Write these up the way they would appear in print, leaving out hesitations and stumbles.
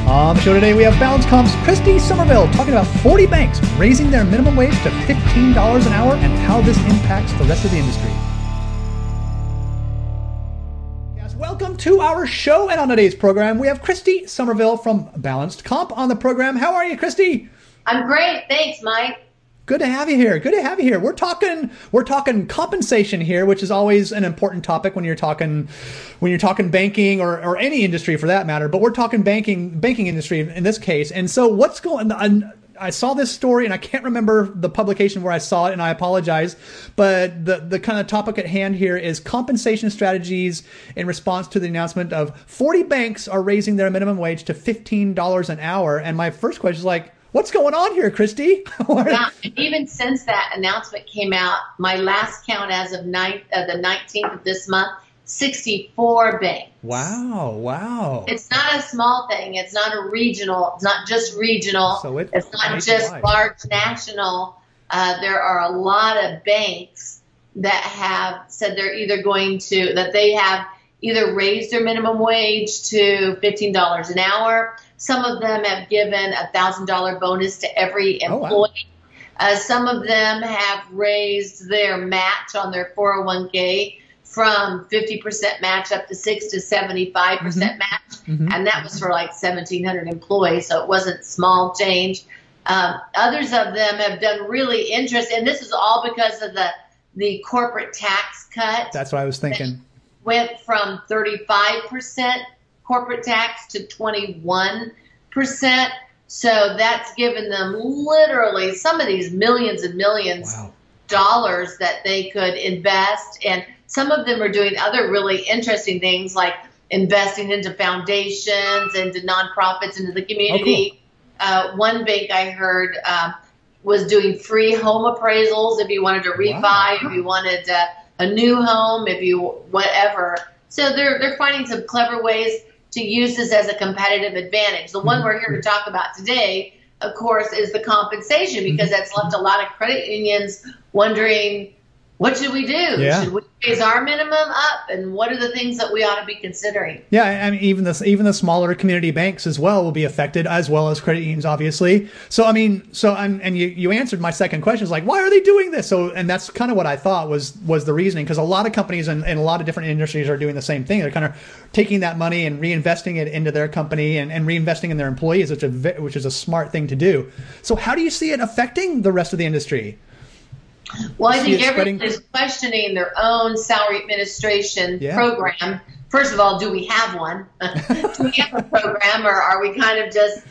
On the show today, we have Balance Comp's Christy Somerville talking about 40 banks raising their minimum wage to $15 an hour and how this impacts the rest of the industry. Yes, welcome to our show, and on today's program, we have Christy Somerville from Balanced Comp on the program. How are you, Christy? I'm great. Thanks, Mike. Good to have you here. Good to have you here. We're talking compensation here, which is always an important topic when you're talking banking or any industry for that matter. But we're talking banking industry in this case. And so what's going on? I saw this story and I can't remember the publication where I saw it, and I apologize. But the kind of topic at hand here is compensation strategies in response to the announcement of 40 banks are raising their minimum wage to $15 an hour. And my first question is what's going on here, Christy? Yeah, even since that announcement came out, my last count as of the 19th of this month, 64 banks. Wow. It's not a small thing. It's not just regional. So it's not just large national. There are a lot of banks that have said they have either raised their minimum wage to $15 an hour. Some of them have given a $1,000 bonus to every employee. Oh, wow. Some of them have raised their match on their 401k from 50% match up to 6 to 75% match. Mm-hmm. And that was for 1,700 employees, so it wasn't small change. Others of them have done really interesting, and this is all because of the corporate tax cut. That's what I was thinking. Went from 35% corporate tax to 21%. So that's given them literally some of these millions and millions of dollars that they could invest. And some of them are doing other really interesting things like investing into foundations, into nonprofits, into the community. Oh, cool. One bank I heard was doing free home appraisals if you wanted to refi, if you wanted a new home, whatever. So they're finding some clever ways to use this as a competitive advantage. The one we're here to talk about today, of course, is the compensation, because that's left a lot of credit unions wondering, what should we do? Yeah. Should we raise our minimum up? And what are the things that we ought to be considering? Yeah, I mean, even the smaller community banks as well will be affected, as well as credit unions, obviously. You answered my second question, is why are they doing this? And that's kind of what I thought was the reasoning, because a lot of companies and a lot of different industries are doing the same thing. They're kind of taking that money and reinvesting it into their company and reinvesting in their employees, which is a smart thing to do. So how do you see it affecting the rest of the industry? Well, I think everyone is questioning their own salary administration program. First of all, do we have one? Do we have a program, or are we kind of just,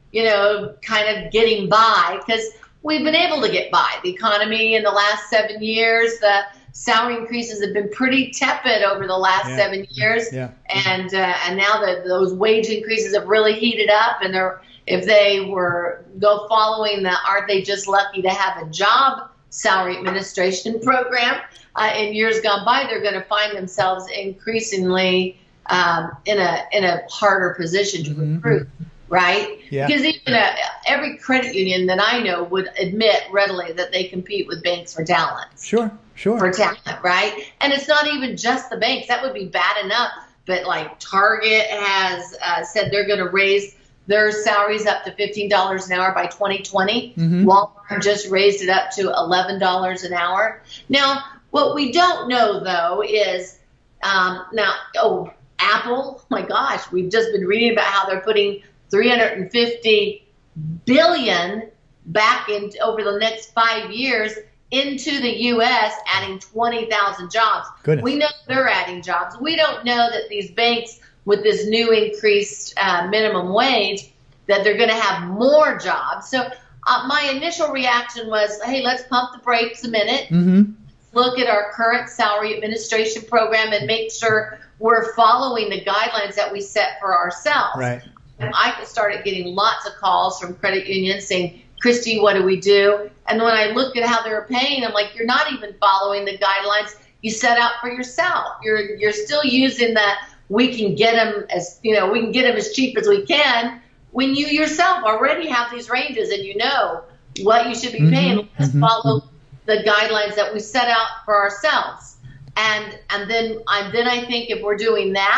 getting by? Because we've been able to get by. The economy in the last 7 years, the salary increases have been pretty tepid over the last 7 years. Yeah. And now that those wage increases have really heated up, and if they go following the aren't they just lucky to have a job salary administration program in years gone by, they're going to find themselves increasingly in a harder position to recruit, right? Yeah. Because even every credit union that I know would admit readily that they compete with banks for talent. Sure. For talent, right? And it's not even just the banks. That would be bad enough. But Target has said they're going to raise their salaries up to $15 an hour by 2020. Mm-hmm. Walmart just raised it up to $11 an hour. Now, what we don't know, though, is Apple, oh my gosh, we've just been reading about how they're putting $350 billion back in over the next 5 years into the U.S., adding 20,000 jobs. Goodness. We know they're adding jobs. We don't know that these banks, with this new increased minimum wage, that they're going to have more jobs. So my initial reaction was, hey, let's pump the brakes a minute. Mm-hmm. Look at our current salary administration program and make sure we're following the guidelines that we set for ourselves. Right. And I started getting lots of calls from credit unions saying, Christy, what do we do? And when I looked at how they were paying, I'm like, you're not even following the guidelines you set out for yourself. You're still using the we can get them as cheap as we can, when you yourself already have these ranges and you know what you should be paying. Let's follow the guidelines that we set out for ourselves. And then I think if we're doing that,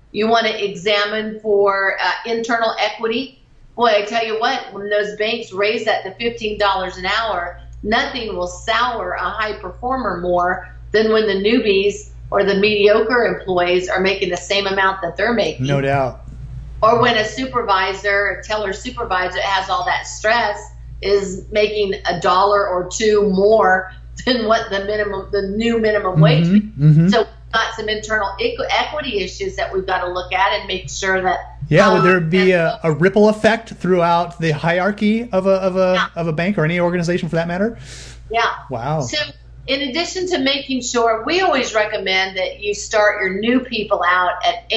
You want to examine for internal equity. Boy, I tell you what, when those banks raise that to $15 an hour, nothing will sour a high performer more than when the newbies or the mediocre employees are making the same amount that they're making. No doubt. Or when a supervisor, a teller supervisor that has all that stress is making $1 or $2 more than what the new minimum wage. So we've got some internal equity issues that we've got to look at and make sure that. Yeah, would there be a ripple effect throughout the hierarchy of a bank or any organization for that matter? Yeah. Wow. So in addition to making sure, we always recommend that you start your new people out at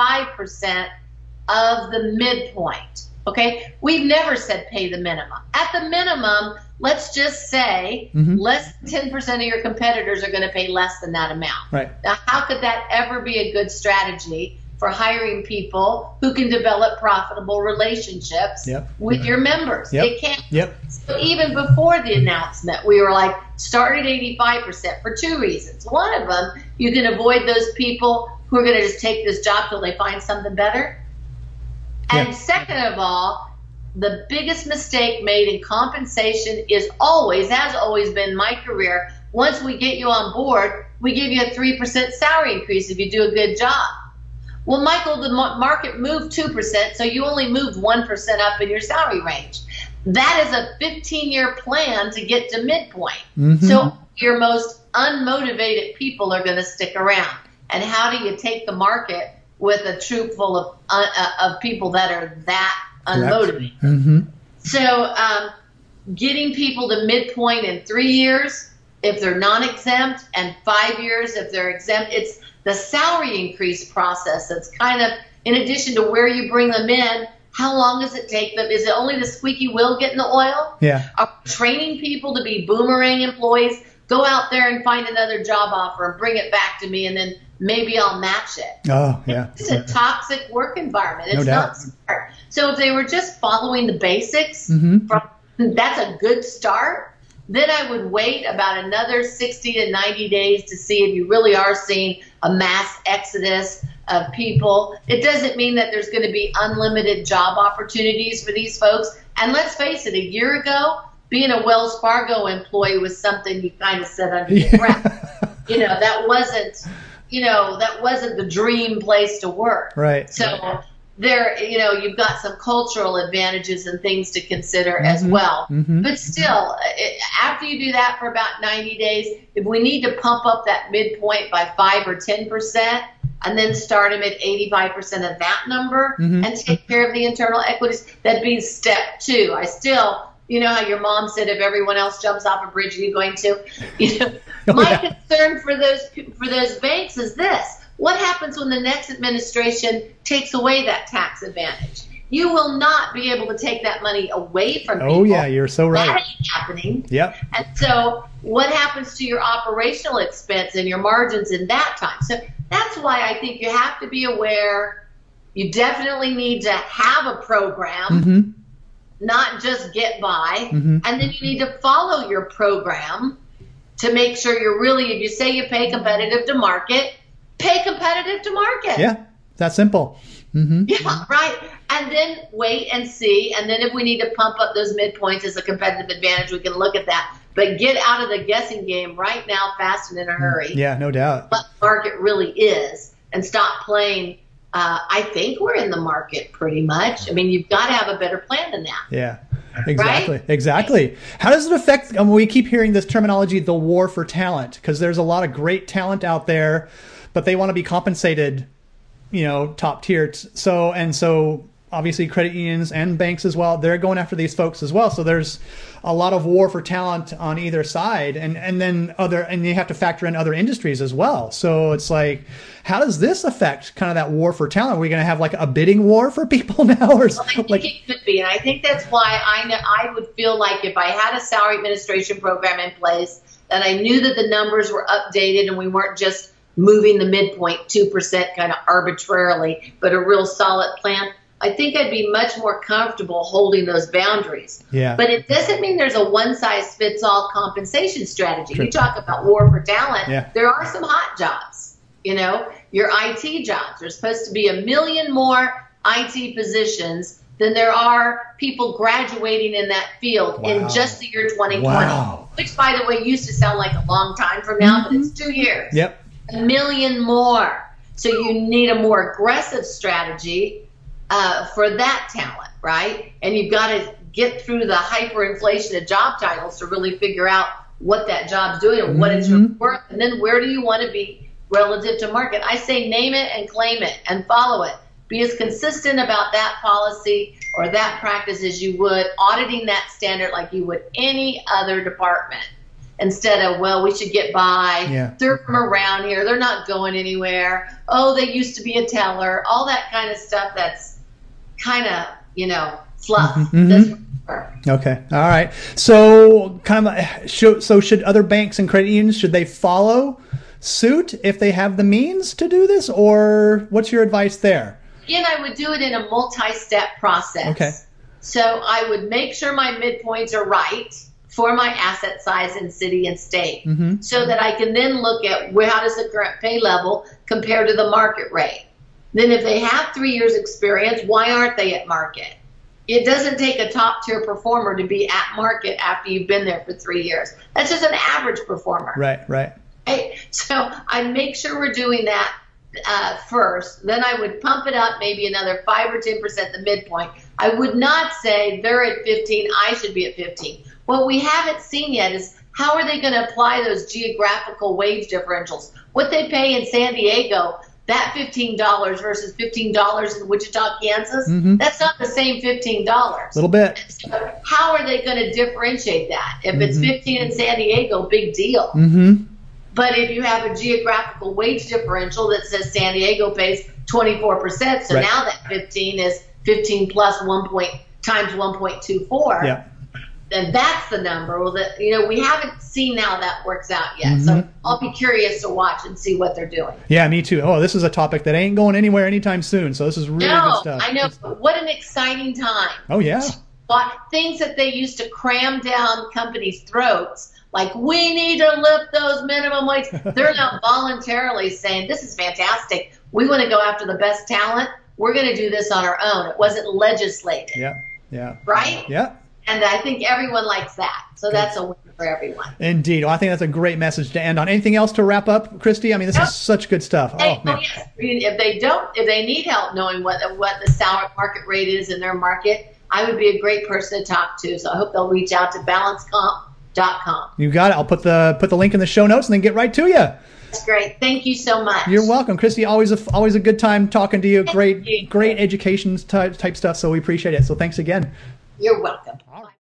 85% of the midpoint. Okay, we've never said pay the minimum. At the minimum, let's just say less than 10% of your competitors are going to pay less than that amount. Right. Now, how could that ever be a good strategy for hiring people who can develop profitable relationships with your members? It can't. So even before the announcement, we were like, start at 85% for two reasons. One of them, you can avoid those people who are going to just take this job till they find something better. And second of all, the biggest mistake made in compensation is always, has always been my career, once we get you on board, we give you a 3% salary increase if you do a good job. Well, Michael, the market moved 2%, so you only moved 1% up in your salary range. That is a 15-year plan to get to midpoint. So your most unmotivated people are going to stick around. And how do you take the market with a troop full of people that are that unmotivated? So getting people to midpoint in 3 years if they're non-exempt, and 5 years if they're exempt. It's the salary increase process that's kind of, in addition to where you bring them in, how long does it take them? Is it only the squeaky wheel getting the oil? Are we training people to be boomerang employees? Go out there and find another job offer and bring it back to me, and then maybe I'll match it. It's a toxic work environment. It's not smart. So if they were just following the basics, that's a good start. Then I would wait about another 60 to 90 days to see if you really are seeing a mass exodus of people. It doesn't mean that there's going to be unlimited job opportunities for these folks. And let's face it, a year ago, being a Wells Fargo employee was something you kind of said under your breath. That wasn't the dream place to work. So there, you've got some cultural advantages and things to consider as well. But still, after you do that for about 90 days, if we need to pump up that midpoint by 5 or 10%, and then start them at 85% of that number and take care of the internal equities, that'd be step 2. I still, how your mom said, if everyone else jumps off a bridge, are you going to? My concern for those banks is this. What happens when the next administration takes away that tax advantage? You will not be able to take that money away from people. You're so right. That ain't happening. And so what happens to your operational expense and your margins in that time? So that's why I think you have to be aware. You definitely need to have a program, not just get by. And then you need to follow your program to make sure you're really, if you say you pay competitive to market, pay competitive to market. Yeah, that's simple. Yeah, right. And then wait and see. And then if we need to pump up those midpoints as a competitive advantage, we can look at that. But get out of the guessing game right now, fast and in a hurry. Yeah, no doubt. What the market really is, and stop playing. I think we're in the market pretty much. I mean, you've got to have a better plan than that. Yeah. Exactly. How does it affect, we keep hearing this terminology, the war for talent, because there's a lot of great talent out there, but they want to be compensated, top tier. So obviously credit unions and banks as well, they're going after these folks as well. So there's a lot of war for talent on either side, and then you have to factor in other industries as well. So it's like, how does this affect kind of that war for talent? Are we going to have like a bidding war for people now? Or I think it could be, and I think that's why I would feel like if I had a salary administration program in place, that I knew that the numbers were updated and we weren't just moving the midpoint 2% kind of arbitrarily, but a real solid plan, I think I'd be much more comfortable holding those boundaries. But it doesn't mean there's a one-size-fits-all compensation strategy. You talk about war for talent. There are some hot jobs, your IT jobs. There's supposed to be 1 million more IT positions than there are people graduating in that field in just the year 2020. Wow. Which, by the way, used to sound like a long time from now, but it's 2 years. Yep. 1 million more. So you need a more aggressive strategy for that talent, right? And you've got to get through the hyperinflation of job titles to really figure out what that job's doing and what it's worth. And then where do you want to be relative to market? I say name it and claim it and follow it. Be as consistent about that policy or that practice as you would auditing that standard like you would any other department. Instead of, well, we should get by. They're from around here. They're not going anywhere. Oh, they used to be a teller. All that kind of stuff that's kind of, fluff. Okay. All right. So should other banks and credit unions, should they follow suit if they have the means to do this? Or what's your advice there? Again, I would do it in a multi-step process. Okay. So I would make sure my midpoints are right for my asset size in city and state, so that I can then look at how does the current pay level compare to the market rate. Then if they have 3 years experience, why aren't they at market? It doesn't take a top tier performer to be at market after you've been there for 3 years. That's just an average performer. Right. So I make sure we're doing that first. Then I would pump it up maybe another 5 or 10% the midpoint. I would not say they're at 15, I should be at 15. What we haven't seen yet is how are they going to apply those geographical wage differentials? What they pay in San Diego, that $15 versus $15 in Wichita, Kansas, that's not the same $15. A little bit. So how are they going to differentiate that? If it's 15 in San Diego, big deal. But if you have a geographical wage differential that says San Diego pays 24%, so now that 15 is 15 plus 1 point times 1.24. Then that's the number. Well, we haven't seen how that works out yet. So I'll be curious to watch and see what they're doing. Yeah, me too. Oh, this is a topic that ain't going anywhere anytime soon. So this is really good stuff. I know. What an exciting time. Oh, yeah. Things that they used to cram down companies' throats, like we need to lift those minimum wages. They're now voluntarily saying, this is fantastic. We want to go after the best talent. We're going to do this on our own. It wasn't legislated. Yeah. Right? Yeah. And I think everyone likes that. So that's a win for everyone. Indeed. Well, I think that's a great message to end on. Anything else to wrap up, Christy? I mean, this is such good stuff. Yes. If they need help knowing what the salary market rate is in their market, I would be a great person to talk to. So I hope they'll reach out to balancecomp.com. You got it. I'll put the link in the show notes and then get right to you. That's great. Thank you so much. You're welcome, Christy. Always a good time talking to you. Great education type stuff. So we appreciate it. So thanks again. You're welcome. All right.